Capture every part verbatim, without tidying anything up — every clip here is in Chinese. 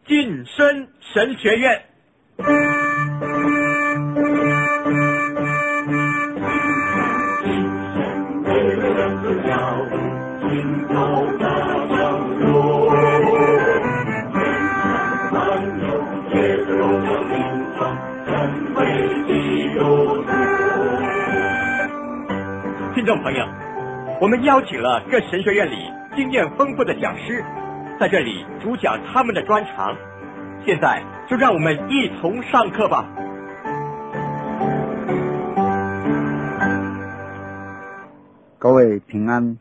晋升神学院。听众朋友，我们邀请了各神学院里经验丰富的讲师，在这里主讲他们的专长。现在就让我们一同上课吧。 各位平安，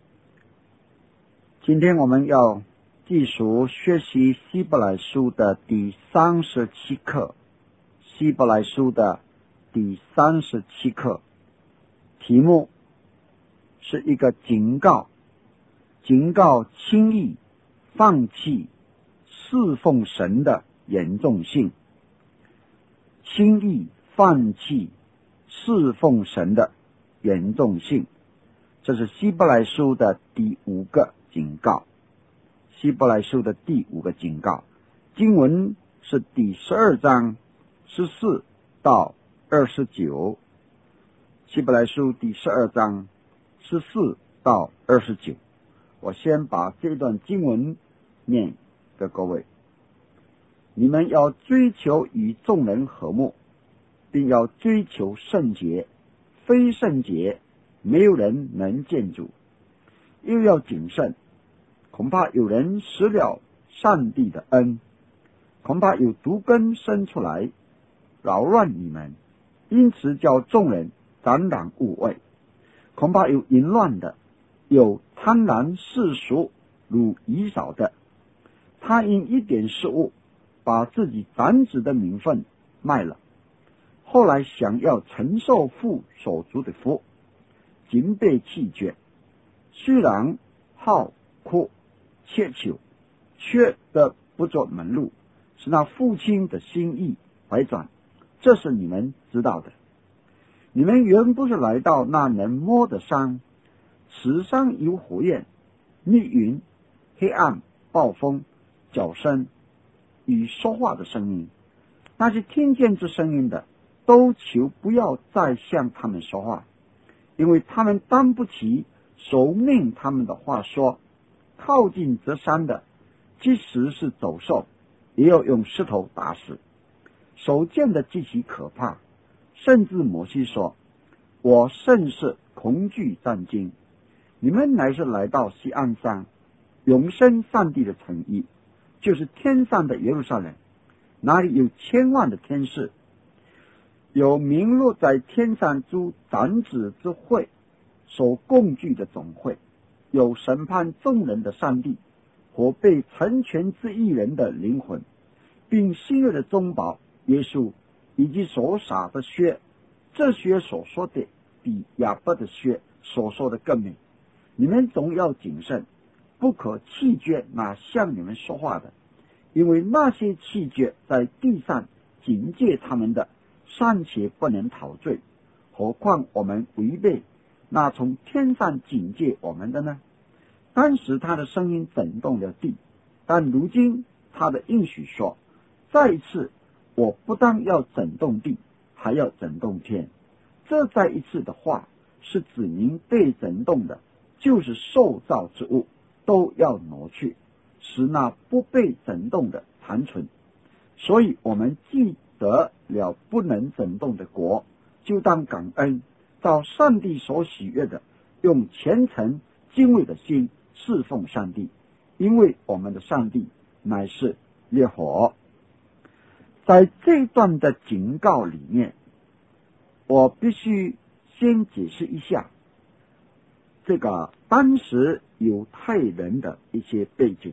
今天我们要继续学习希伯来书的第三十七课，希伯来书的第三十七课，题目是一个警告，警告轻易放弃侍奉神的严重性，轻易放弃侍奉神的严重性。这是希伯来书的第五个警告，希伯来书的第五个警告，经文是第十二章十四到二十九，希伯来书第十二章十四到二十九。我先把这段经文念给各位。你们要追求与众人和睦，并要追求圣洁，非圣洁没有人能见主。又要谨慎，恐怕有人失了上帝的恩，恐怕有毒根生出来扰乱你们，因此叫众人沾染污秽。恐怕有淫乱的，有贪婪世俗如以扫的，他因一点失误把自己长子的名分卖了，后来想要承受父所足的福，竟被弃绝。虽然好哭切求，却得不做门路，使那父亲的心意怀转，这是你们知道的。你们原不是来到那能摸的山，此山有火焰、密云、黑暗、暴风、角声与说话的声音。那些听见这声音的，都求不要再向他们说话，因为他们担不起手命他们的话说。靠近这山的，即使是走兽，也要用石头打死。手见的极其可怕，甚至摩西说：我甚是恐惧战惊。你们乃是来到西安山，永生上帝的城邑，就是天上的耶路撒冷，那里有千万的天使，有名录在天上诸长子之会所共聚的总会，有审判众人的上帝和被成全之一人的灵魂，并新约的中保耶稣，以及所洒的血。这血所说的比亚伯的血所说的更美。你们总要谨慎，不可弃绝那向你们说话的，因为那些弃绝在地上警戒他们的，尚且不能陶醉，何况我们违背那从天上警戒我们的呢？当时他的声音震动了地，但如今他的应许说，再一次我不但要震动地，还要震动天。这再一次的话是指明被震动的，就是受造之物都要挪去，使那不被震动的残存。所以我们既得了不能震动的国，就当感恩，照上帝所喜悦的，用虔诚敬畏的心侍奉上帝，因为我们的上帝乃是烈火。在这段的警告里面，我必须先解释一下这个当时犹太人的一些背景。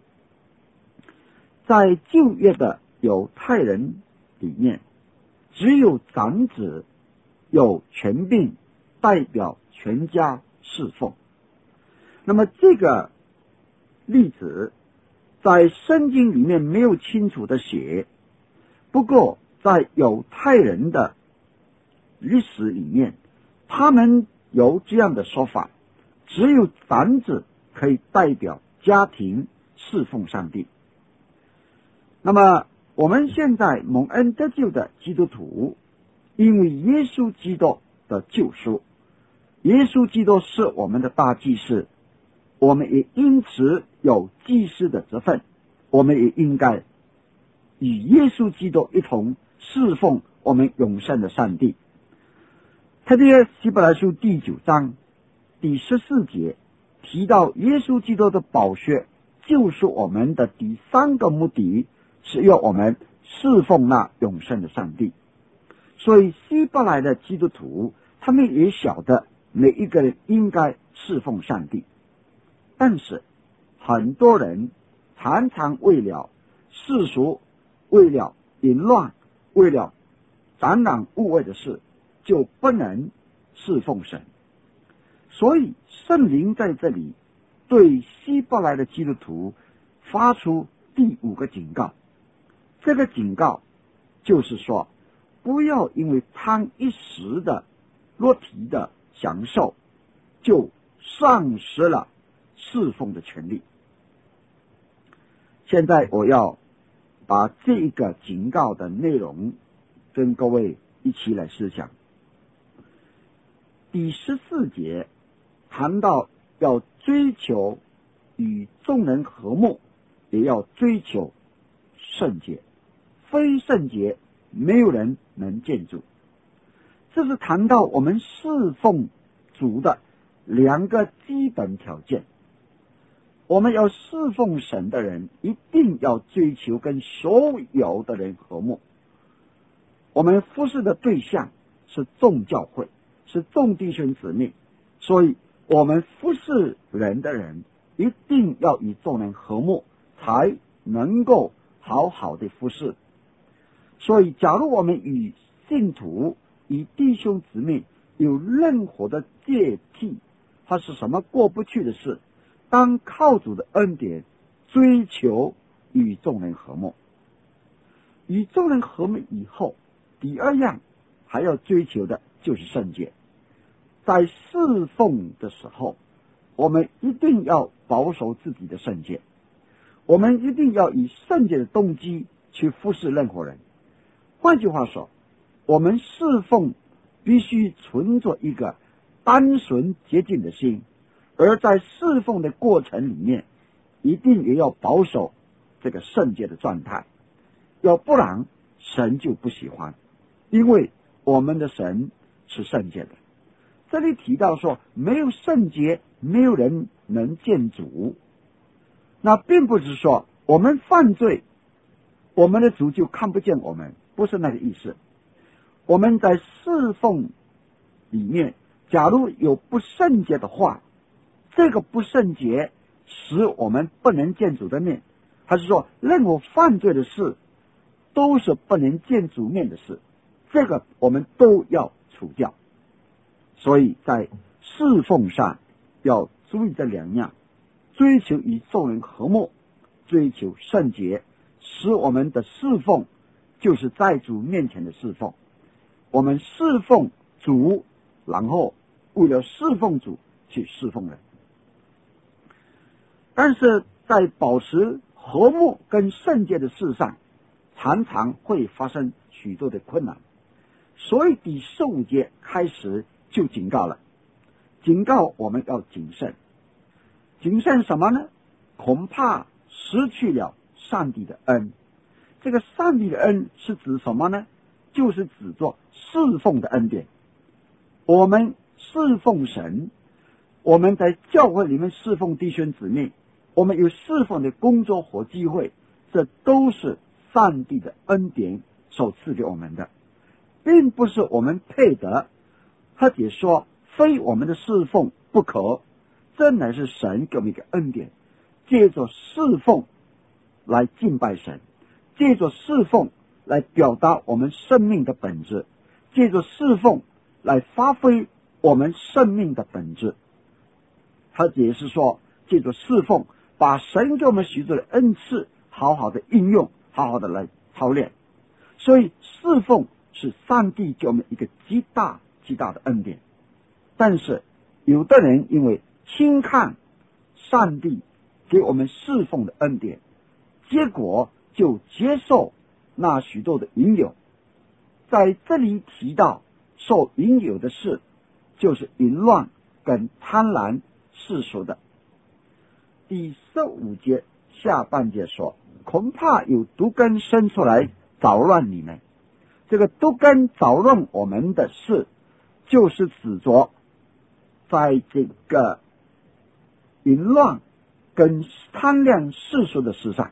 在旧约的犹太人里面，只有长子有权柄代表全家侍奉。那么这个例子在圣经里面没有清楚的写，不过在犹太人的历史里面，他们有这样的说法，只有长子可以代表家庭侍奉上帝。 那么我们现在蒙恩得救的基督徒，因为耶稣基督的救赎，耶稣基督是我们的大祭司，我们也因此有祭司的职分，我们也应该与耶稣基督一同侍奉我们永生的上帝。特别希伯来书第九章第十四节提到耶稣基督的宝血救赎我们的第三个目的，是要我们侍奉那永生的上帝。所以希伯来的基督徒他们也晓得每一个人应该侍奉上帝，但是很多人常常为了世俗，为了淫乱，为了沾染污秽的事，就不能侍奉神。所以圣灵在这里对希伯来的基督徒发出第五个警告。这个警告就是说，不要因为贪一时的肉体的享受，就丧失了侍奉的权利。现在我要把这个警告的内容跟各位一起来思想。第十四节谈到要追求与众人和睦，也要追求圣洁，非圣洁没有人能见主。这是谈到我们侍奉主的两个基本条件。我们要侍奉神的人，一定要追求跟所有的人和睦。我们服侍的对象是众教会，是众弟兄姊妹，所以我们服侍人的人一定要与众人和睦，才能够好好的服侍。所以假如我们与信徒与弟兄姊妹有任何的芥蒂，它是什么过不去的事，当靠主的恩典追求与众人和睦。与众人和睦以后，第二样还要追求的就是圣洁。在侍奉的时候，我们一定要保守自己的圣洁，我们一定要以圣洁的动机去服侍任何人。换句话说，我们侍奉必须存着一个单纯洁净的心，而在侍奉的过程里面，一定也要保守这个圣洁的状态，要不然神就不喜欢，因为我们的神是圣洁的。这里提到说，没有圣洁，没有人能见主。那并不是说我们犯罪，我们的主就看不见我们，不是那个意思。我们在侍奉里面，假如有不圣洁的话，这个不圣洁使我们不能见主的面，还是说任何犯罪的事都是不能见主面的事，这个我们都要除掉。所以在侍奉上要注意这两样，追求与众人和睦，追求圣洁，使我们的侍奉就是在主面前的侍奉。我们侍奉主，然后为了侍奉主去侍奉人。但是在保持和睦跟圣洁的事上，常常会发生许多的困难。所以第十五节开始就警告了，警告我们要谨慎。谨慎什么呢？恐怕失去了上帝的恩。这个上帝的恩是指什么呢？就是指作侍奉的恩典。我们侍奉神，我们在教会里面侍奉弟兄姊妹，我们有侍奉的工作和机会，这都是上帝的恩典所赐给我们的，并不是我们配得，或者说非我们的侍奉不可，这乃是神给我们一个恩典，借着侍奉来敬拜神，借着侍奉来表达我们生命的本质，借着侍奉来发挥我们生命的本质。他也是说，借着侍奉把神给我们许多的恩赐好好的应用，好好的来操练。所以侍奉是上帝给我们一个极大极大的恩典。但是有的人因为轻看上帝给我们侍奉的恩典，结果就接受那许多的引诱。在这里提到受引诱的事，就是淫乱跟贪婪世俗的。第十五节下半节说，恐怕有毒根生出来搅乱你们。这个毒根搅乱我们的事，就是指着在这个淫乱跟贪恋世俗的事上。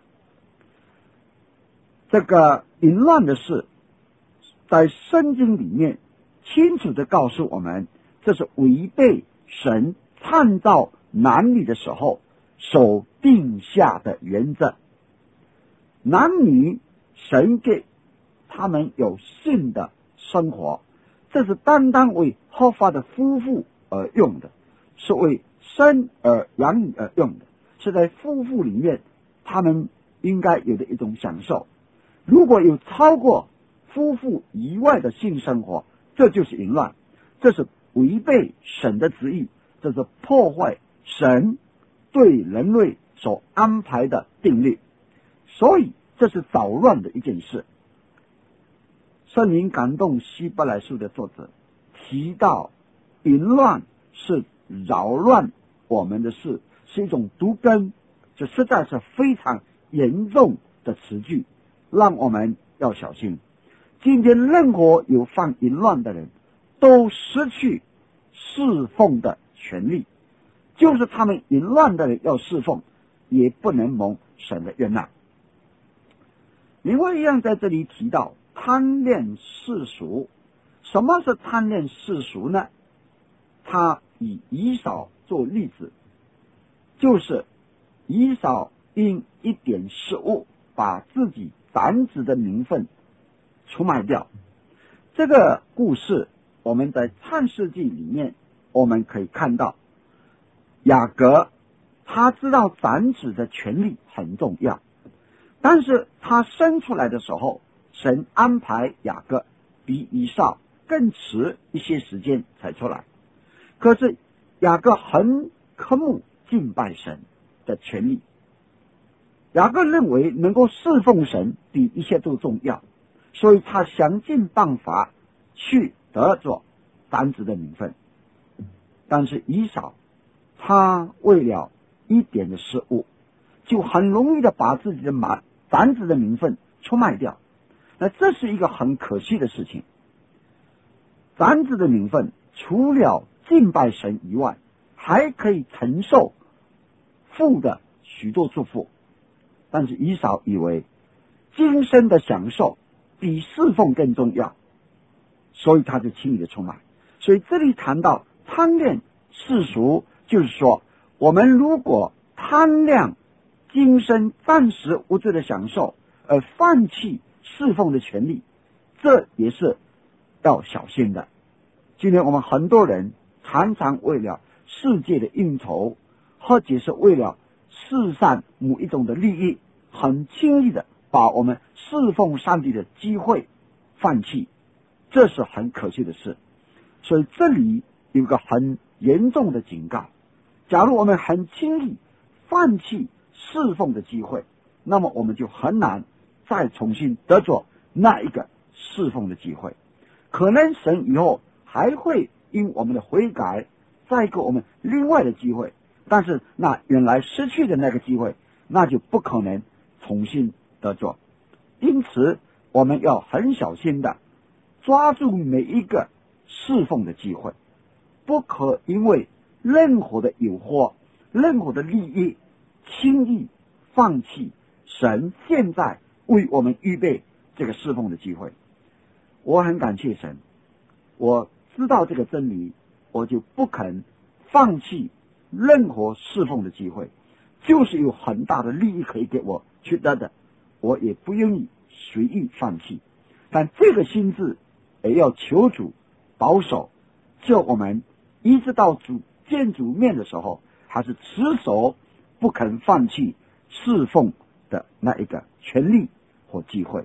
这个淫乱的事在圣经里面清楚地告诉我们，这是违背神创造男女的时候所定下的原则。男女神给他们有性的生活，这是单单为合法的夫妇而用的，是为生儿养女而用的，是在夫妇里面他们应该有的一种享受。如果有超过夫妇以外的性生活，这就是淫乱，这是违背神的旨意，这是破坏神对人类所安排的定律，所以这是捣乱的一件事。圣灵感动希伯来书的作者提到，淫乱是扰乱我们的事，是一种毒根，这实在是非常严重的词句，让我们要小心。今天任何有犯淫乱的人都失去侍奉的权利，就是他们淫乱的人要侍奉，也不能蒙神的悦纳。另外一样在这里提到贪恋世俗。什么是贪恋世俗呢？他以以扫做例子，就是以扫因一点失误把自己长子的名分出卖掉。这个故事我们在创世纪里面我们可以看到，雅各他知道长子的权利很重要，但是他生出来的时候，神安排雅各比以扫更迟一些时间才出来。可是雅各很渴慕敬拜神的权利，雅各认为能够侍奉神比一切都重要，所以他想尽办法去得着长子的名分。但是以扫他为了一点的失误，就很容易的把自己的长子的名分出卖掉，那这是一个很可惜的事情。长子的名分除了敬拜神以外，还可以承受父的许多祝福，但是以扫以为今生的享受比侍奉更重要，所以他就轻易的出卖。所以这里谈到贪恋世俗，就是说我们如果贪恋今生暂时物质的享受而放弃侍奉的权利，这也是要小心的。今天我们很多人常常为了世界的应酬，或者是为了世上某一种的利益，很轻易的把我们侍奉上帝的机会放弃，这是很可惜的事。所以这里有个很严重的警告，假如我们很轻易放弃侍奉的机会，那么我们就很难再重新得着那一个侍奉的机会。可能神以后还会因我们的悔改再给我们另外的机会，但是那原来失去的那个机会，那就不可能重新得着。因此我们要很小心的抓住每一个侍奉的机会，不可因为任何的诱惑、任何的利益轻易放弃神现在为我们预备这个侍奉的机会。我很感谢神，我知道这个真理，我就不肯放弃任何侍奉的机会，就是有很大的利益可以给我去得的，我也不愿意随意放弃。但这个心志也要求主保守，叫我们一直到主见主面的时候，还是持守不肯放弃侍奉的那一个权利或机会。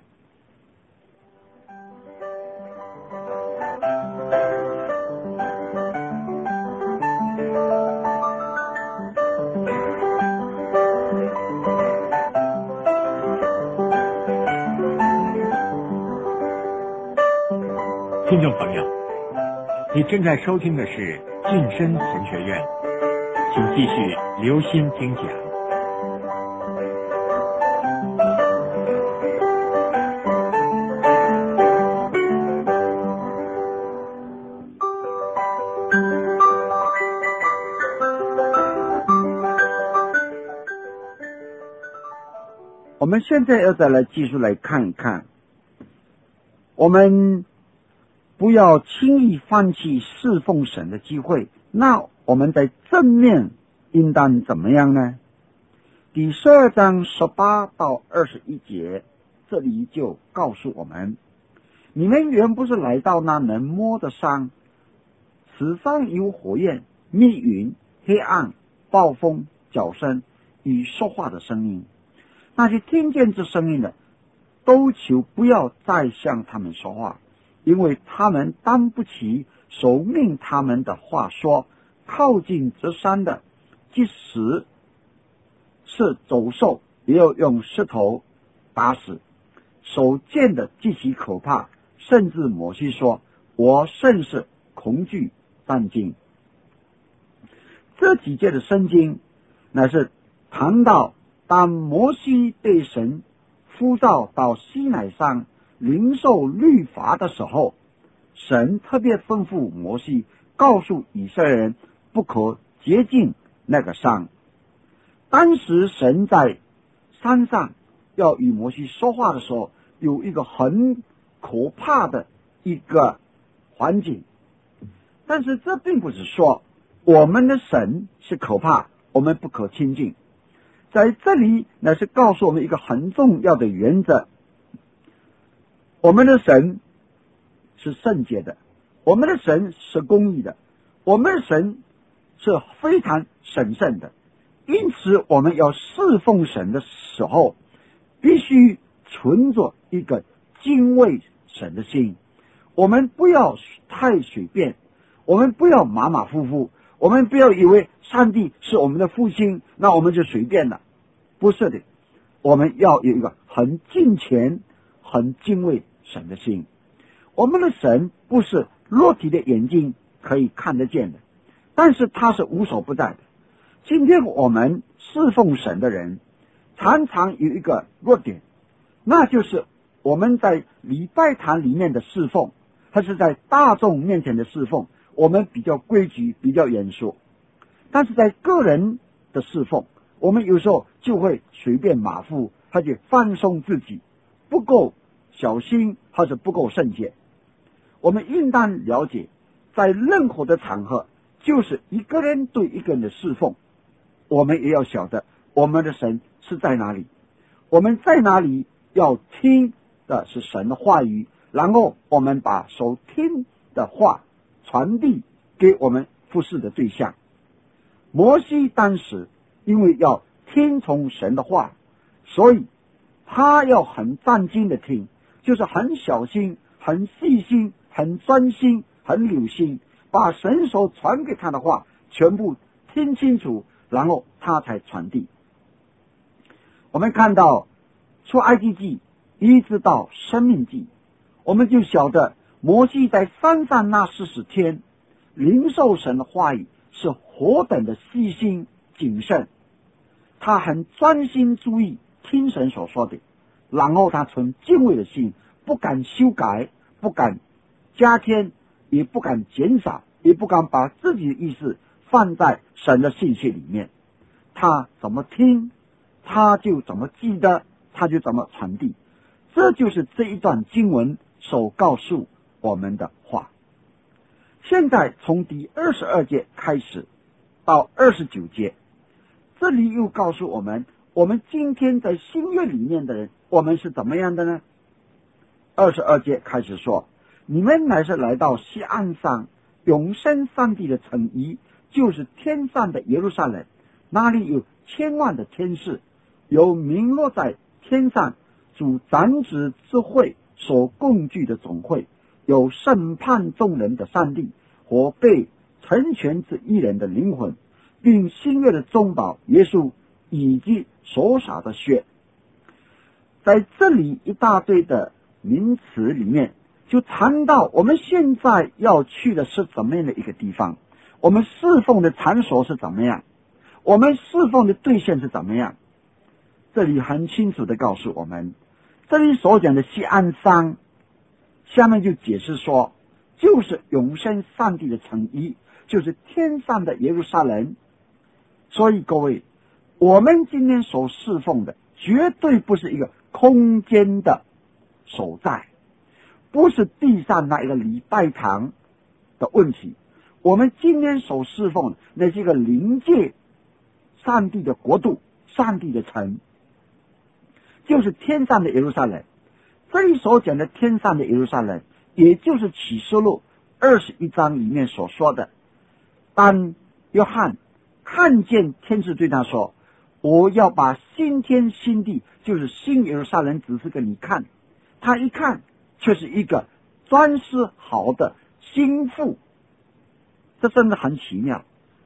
听众朋友，你正在收听的是晋身神学院，请继续留心听讲。 我们现在要再来继续来看一看，我们不要轻易放弃侍奉神的机会。那我们在正面应当怎么样呢？第十二章十八到二十一节，这里就告诉我们，你们原不是来到那能摸的山，此山有火焰、密云、黑暗、暴风、角声与说话的声音。那些听见这声音的，都求不要再向他们说话，因为他们担不起手命他们的话说，靠近这山的，即使是走兽，也要用石头打死。手见的极其可怕，甚至摩西说，我甚是恐惧战惊。这几节的圣经乃是谈到当摩西被神呼召到西乃山领受律法的时候，神特别吩咐摩西告诉以色列人不可接近那个山。当时神在山上要与摩西说话的时候，有一个很可怕的一个环境，但是这并不是说我们的神是可怕，我们不可亲近。在这里乃是告诉我们一个很重要的原则，我们的神是圣洁的，我们的神是公义的，我们的神是非常神圣的。因此我们要侍奉神的时候，必须存着一个敬畏神的心。我们不要太随便，我们不要马马虎虎，我们不要以为上帝是我们的父亲，那我们就随便了。不是的，我们要有一个很敬虔、很敬畏神的心。我们的神不是肉体的眼睛可以看得见的，但是他是无所不在的。今天我们侍奉神的人常常有一个弱点，那就是我们在礼拜堂里面的侍奉，还是在大众面前的侍奉，我们比较规矩，比较严肃。但是在个人的侍奉，我们有时候就会随便马虎，或者放松自己，不够小心，或者不够圣洁。我们应当了解，在任何的场合，就是一个人对一个人的侍奉，我们也要晓得我们的神是在哪里，我们在哪里要听的是神的话语，然后我们把所听的话传递给我们服侍的对象。摩西当时因为要听从神的话，所以他要很战兢的听，就是很小心、很细心、很专心、很留心，把神所传给他的话全部听清楚，然后他才传递。我们看到出埃及记一直到申命记，我们就晓得摩西在山上那四十天领受神的话语是何等的细心谨慎，他很专心注意听神所说的，然后他存敬畏的心，不敢修改，不敢加添，也不敢减少，也不敢把自己的意思放在神的信息里面。他怎么听，他就怎么记得，他就怎么传递。这就是这一段经文所告诉我们的话。现在从第二十二节开始到二十九节，这里又告诉我们，我们今天在新约里面的人，我们是怎么样的呢？二十二节开始说，你们乃是来到西岸上永生上帝的城邑，就是天上的耶路撒冷，那里有千万的天使，有名落在天上主长子之会所共聚的总会，有审判众人的上帝和被成全之一人的灵魂，并新约的中保耶稣以及所洒的血。在这里一大堆的名词里面， 就谈到我们现在要去的是怎么样的一个地方，我们侍奉的场所是怎么样，我们侍奉的对象是怎么样。这里很清楚的告诉我们，这里所讲的锡安山，下面就解释说，就是永生上帝的城邑，就是天上的耶路撒冷。所以各位，我们今天所侍奉的绝对不是一个空间的所在，不是地上那一个礼拜堂的问题，我们今天所侍奉的那是一个灵界上帝的国度，上帝的城，就是天上的耶路撒冷。这里所讲的天上的耶路撒冷，也就是启示录二十一章里面所说的，当约翰看见天使对他说，我要把新天新地，就是新耶路撒冷指示给你看，他一看却是一个装饰好的新妇，这真的很奇妙。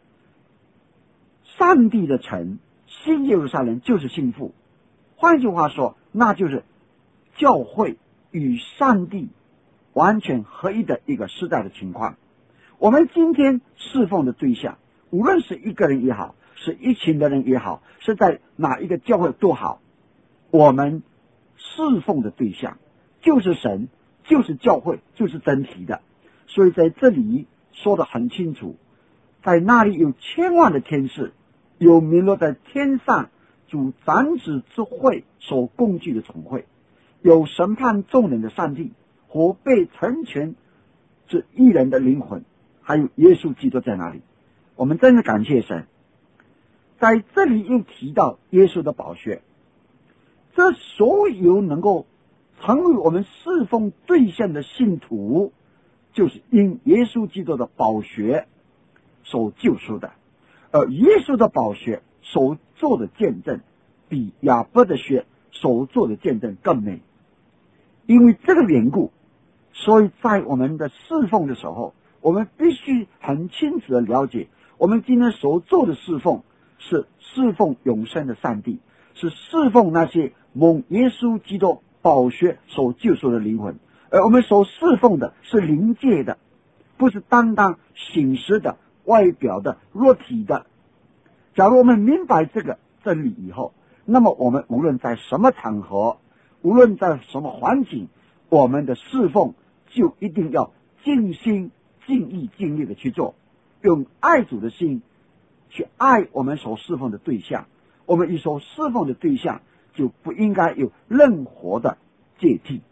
上帝的城新耶路撒冷就是新妇，换句话说，那就是教会与上帝完全合一的一个时代的情况。我们今天侍奉的对象，无论是一个人也好，是一群的人也好，是在哪一个教会都好，我们侍奉的对象就是神，就是教会，就是整体的。所以在这里说得很清楚，在那里有千万的天使，有名落在天上主长子之会所共聚的总会，有审判众人的上帝和被成全之一人的灵魂，还有耶稣基督在那里。我们真的感谢神。在这里又提到耶稣的宝血，这所有能够成为我们侍奉对象的信徒，就是因耶稣基督的宝血所救赎的。而耶稣的宝血所做的见证，比亚伯的血所做的见证更美。因为这个缘故，所以在我们的侍奉的时候，我们必须很清楚的了解，我们今天所做的侍奉是侍奉永生的上帝，是侍奉那些蒙耶稣基督宝血所救赎的灵魂。而我们所侍奉的是灵界的，不是单单形式的、外表的、肉体的。假如我们明白这个真理以后，那么我们无论在什么场合，无论在什么环境，我们的侍奉就一定要尽心尽意尽力的去做，用爱主的心去爱我们所侍奉的对象。我们与所侍奉的对象就不应该有任何的芥蒂。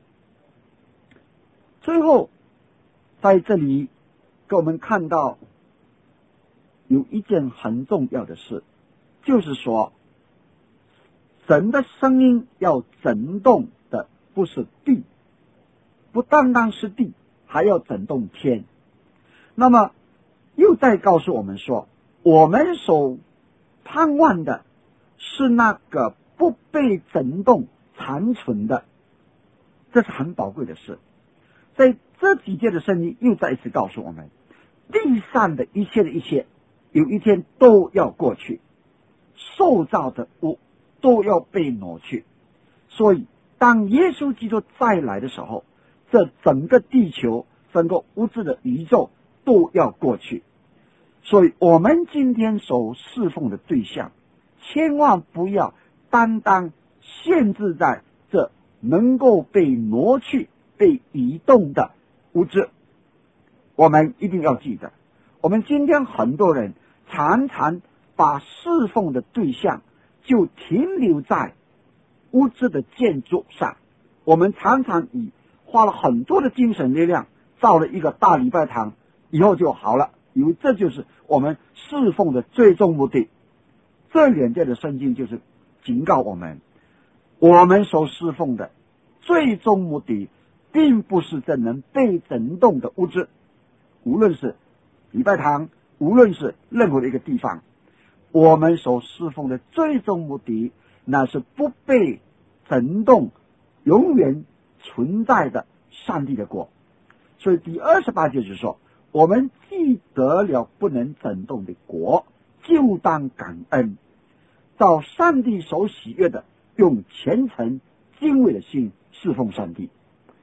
最后在这里给我们看到有一件很重要的事，就是说神的声音要震动的不是地，不单单是地，还要震动天。那么又再告诉我们说，我们所盼望的是那个不被震动残存的，这是很宝贵的事。在这几节的圣经又再一次告诉我们，地上的一切的一切有一天都要过去，受造的物都要被挪去。所以当耶稣基督再来的时候，这整个地球，整个物质的宇宙都要过去。所以我们今天所侍奉的对象，千万不要单单限制在这能够被挪去、被移动的物质。我们一定要记得，我们今天很多人常常把侍奉的对象就停留在物质的建筑上。我们常常以花了很多的精神力量造了一个大礼拜堂，以后就好了，因为这就是我们侍奉的最终目的。这两节的圣经就是警告我们，我们所侍奉的最终目的并不是这能被震动的物质，无论是礼拜堂，无论是任何的一个地方，我们所侍奉的最终目的，那是不被震动、永远存在的上帝的国。所以第二十八节就是说，我们既得了不能震动的国，就当感恩，照上帝所喜悦的，用虔诚敬畏的心侍奉上帝。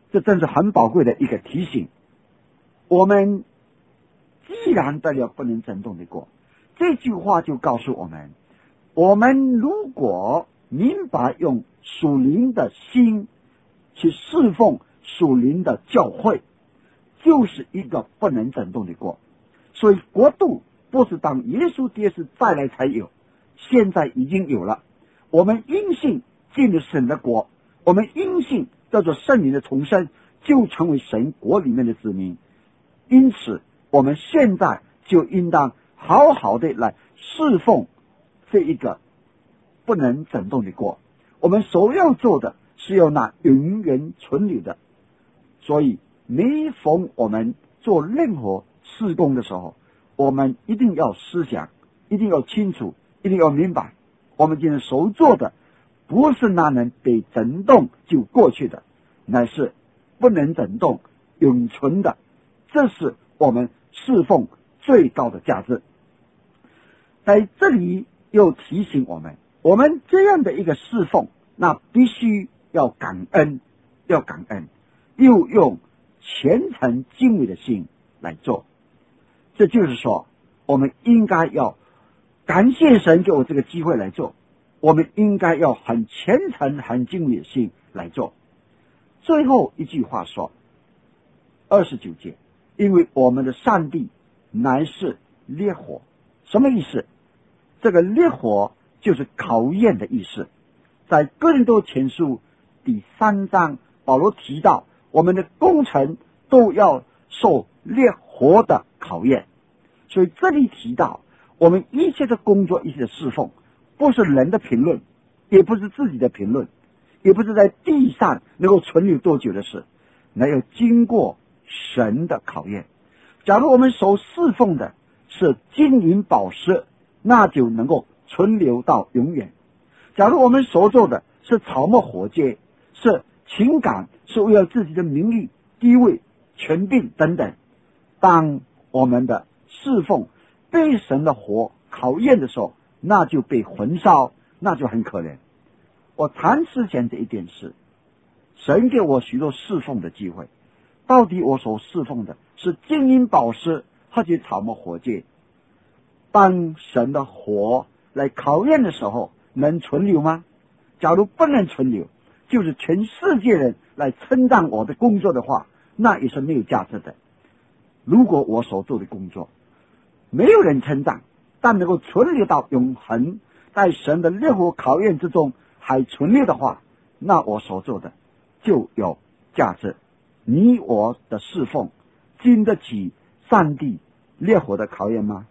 这真是很宝贵的一个提醒。我们既然得了不能震动的国，这句话就告诉我们，我们如果明白用属灵的心去侍奉属灵的教会，就是一个不能震动的国。所以国度不是当耶稣跌世再来才有，现在已经有了。我们因信进入神的国，我们因信叫做圣灵的重生，就成为神国里面的子民。因此我们现在就应当好好的来侍奉这一个不能震动的国。我们所要做的是要那永远存留的。所以每逢我们做任何事工的时候，我们一定要思想，一定要清楚，一定要明白，我们今天所做的不是那能被震动就过去的，乃是不能震动永存的。这是我们侍奉最高的价值。在这里又提醒我们，我们这样的一个侍奉，那必须要感恩，要感恩，又用虔诚敬畏的心来做。这就是说，我们应该要感谢神给我这个机会来做，我们应该要很虔诚很敬畏的心来做。最后一句话说，二十九节，因为我们的上帝乃是烈火。什么意思？这个烈火就是考验的意思。在哥林多前书第三章，保罗提到我们的工程都要受烈火的考验。所以这里提到我们一切的工作，一切的侍奉，不是人的评论，也不是自己的评论，也不是在地上能够存留多久的事，乃要经过神的考验。假如我们所侍奉的是金银宝石，那就能够存留到永远。假如我们所做的是草木火秸，是情感，是为了自己的名誉、地位、权柄等等，当我们的侍奉被神的火考验的时候，那就被焚烧，那就很可怜。我谈之前这一点是，神给我许多侍奉的机会，到底我所侍奉的是金银宝石或者草木火秸，当神的火来考验的时候，能存留吗？假如不能存留，就是全世界人来称赞我的工作的话，那也是没有价值的。如果我所做的工作没有人称赞，但能够存留到永恒，在神的烈火考验之中还存留的话，那我所做的就有价值。你我的侍奉经得起上帝烈火的考验吗？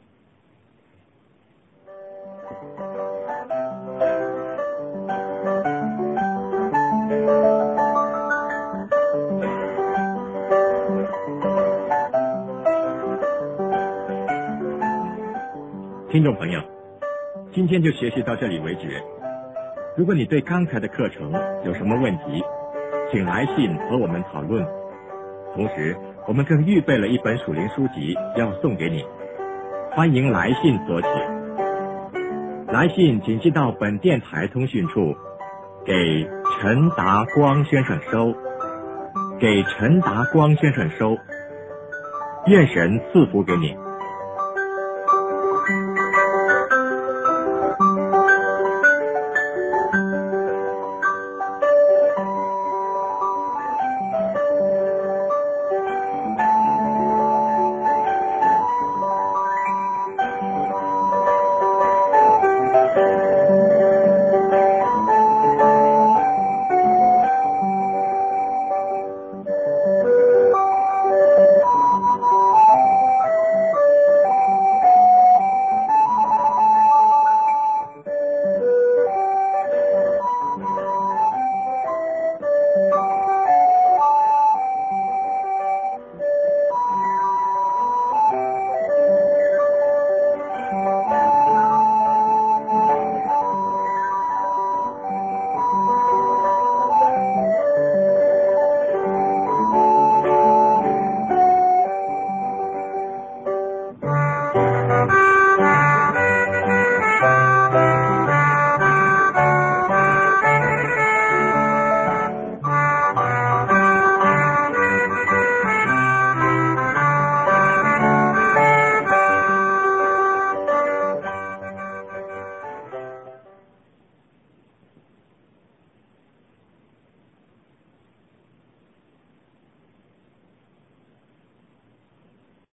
听众朋友，今天就学习到这里为止。如果你对刚才的课程有什么问题，请来信和我们讨论。同时，我们更预备了一本属灵书籍要送给你，欢迎来信索取。来信请寄到本电台通讯处，给陈达光先生收，给陈达光先生收。愿神赐福给你。